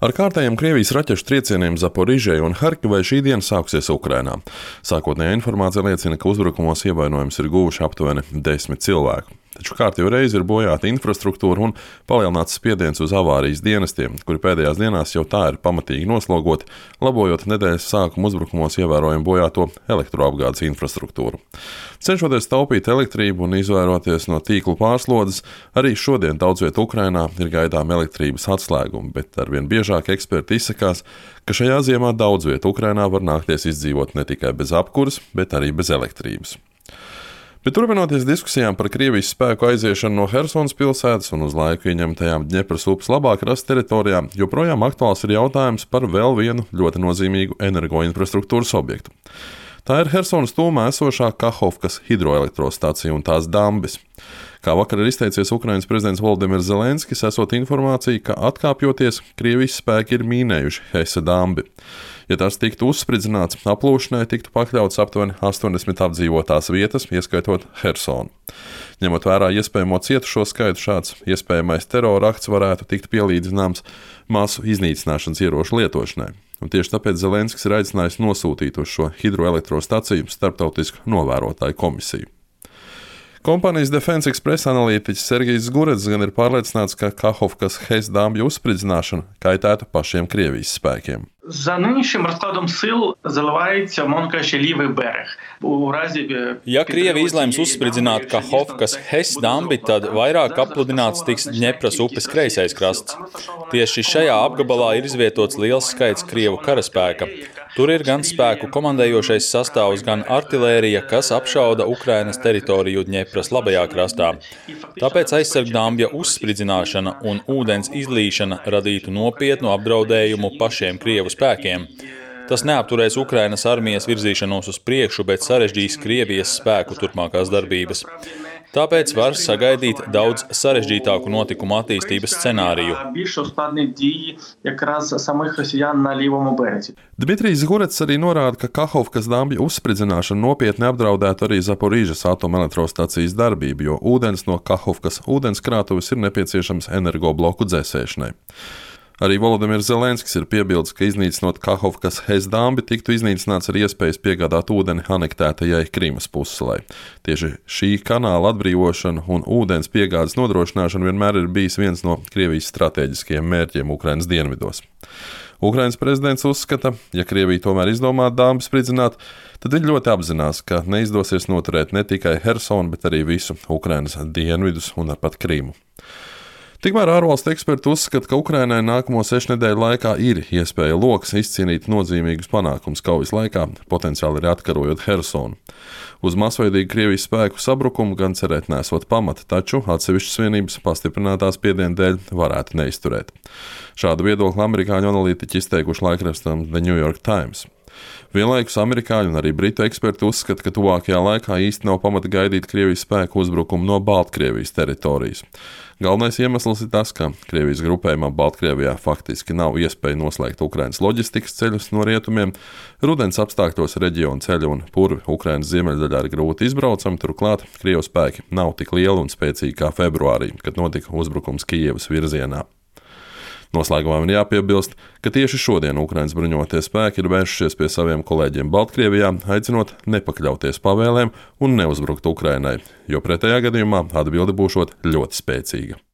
Ar kārtējiem Krievijas raķešu triecieniem Zaporižai un Harkivai šī diena sāksies Ukrainā. Sākotnējā informācija liecina, ka uzbrukumos ievainojumus ir guvuši aptuveni 10 cilvēku. Taču kārtīgi reizi ir bojāta infrastruktūra un palielināts spiediens uz avārijas dienestiem, kuri pēdējās dienās jau tā ir pamatīgi noslogoti, labojot nedēļas sākuma uzbrukumos ievērojami bojāto elektroapgādes infrastruktūru. Cenšoties taupīt elektrību un izvairoties no tīklu pārslodzes, arī šodien daudz viet Ukrainā ir gaidām elektrības atslēgumi, bet arvien biežāk eksperti izsakās, ka šajā ziemā daudz viet Ukrainā var nākties izdzīvot ne tikai bez apkuras, bet arī bez elektrības. Bet turpinoties diskusijām par Krievijas spēku aiziešanu no Hersonas pilsētas un uz laiku ieņemtajām Dņepras upes labāk rast teritorijām, joprojām aktuāls ir jautājums par vēl vienu ļoti nozīmīgu energoinfrastruktūras objektu. Tā ir Hersonas tūmā esošā Kahovkas hidroelektrostacija un tās dambis. Kā vakar ir izteicies Ukrainas prezidents Volodimirs Zelenskis, esot informācija, ka atkāpjoties, Krievijas spēki ir mīnējuši Hesa dambi. Ja tas tiktu uzspridzināts, aplūšanai tiktu pakļauts aptuveni 80 apdzīvotās vietas, ieskaitot Hersonu. Ņemot vērā iespējamo cietušo skaitu, šāds iespējamais terora akts varētu tikt pielīdzināms masu iznīcināšanas ieroču lietošanai. Un tieši tāpēc Zelenskis ir aicinājis nosūtīt uz šo hidroelektrostaciju starptautisku novērotāju komisiju. Kompānijas Defense Express analītiķis Sergejs Gurets gan ir pārliecināts, ka Kahovkas Hesa dambju uzspridzināšana kaitētu pašiem Krievijas spēkiem. За нинішнім розкладом сил заливається, мовно кажучи, лівий берег. Ja Krievi izlems uzspridzināt Kahovkas Hesa dambi, tad vairāk apludināts tiks Dņepras upes kreisais krasts. Tieši šajā apgabalā ir izvietots liels skaits Krievu karaspēka. Tur ir gan spēku komandējošais sastāvs, gan artilērija, kas apšauda Ukrainas teritoriju Dņepras labajā krastā. Tāpēc aizsargdambja uzspridzināšana un ūdens izlīšana radītu nopietnu apdraudējumu pašiem Krievu spēkiem. Tas neapturēs Ukrainas armijas virzīšanos uz priekšu, bet sarežģīs Krievijas spēku turpmākās darbības. Tāpēc var sagaidīt daudz sarežģītāku notikumu attīstības scenāriju. Dmitrijs Gurets arī norāda, ka Kahovkas dambju uzspridzināšana nopietni apdraudētu arī Zaporižas atomelektrostacijas darbību, jo ūdens no Kahovkas ūdenskrātuves ir nepieciešams energobloku dzēsēšanai. Arī Volodimirs Zelenskis ir piebildis, ka iznīcinot Kahovkas Hesa dambi tiktu iznīcināts ar iespējas piegādāt ūdeni anektētajai Krimas pussalai. Tieši šī kanāla atbrīvošana un ūdens piegādes nodrošināšana vienmēr ir bijis viens no Krievijas stratēģiskajiem mērķiem Ukrainas dienvidos. Ukrainas prezidents uzskata, ja Krievija tomēr izdomā dambi spridzināt, tad viņi ļoti apzinās, ka neizdosies noturēt ne tikai Hersonu, bet arī visu Ukrainas dienvidus un pat Krimu. Tikmēr ārvalstu eksperti uzskata, ka Ukrainai nākamo 6 nedēļu laikā ir iespēja lokas izcīnīt nozīmīgus panākumus kaujas laikā, potenciāli arī atkarojot Hersonu. Uz masveidīgu Krievijas spēku sabrukumu gan cerēt nesot pamata, taču atsevišķas vienības pastiprinātās spiediena dēļ varētu neizturēt. Šādu viedokli amerikāņu analītiķi izteikuši laikrakstam The New York Times. Vienlaikus amerikāņu un arī britu eksperti uzskata, ka tuvākajā laikā īsti nav pamata gaidīt Krievijas spēku uzbrukumu no Baltkrievijas teritorijas. Galvenais iemesls ir tas, ka Krievijas grupējumā Baltkrievijā faktiski nav iespēja noslēgt Ukrainas loģistikas ceļus no rietumiem, rudens apstākļos reģionu ceļu un purvi Ukrainas ziemeļdaļā ir grūti izbraucami, turklāt Krievu spēki nav tik lieli un spēcīgi kā februārī, kad notika uzbrukums Kijevas virzienā. Noslēgumā man jāpiebilst, ka tieši šodien Ukrainas bruņotie spēki ir vēršušies pie saviem kolēģiem Baltkrievijā, aicinot nepakļauties pavēlēm un neuzbrukt Ukrainai, jo pretējā gadījumā atbilde būšot ļoti spēcīga.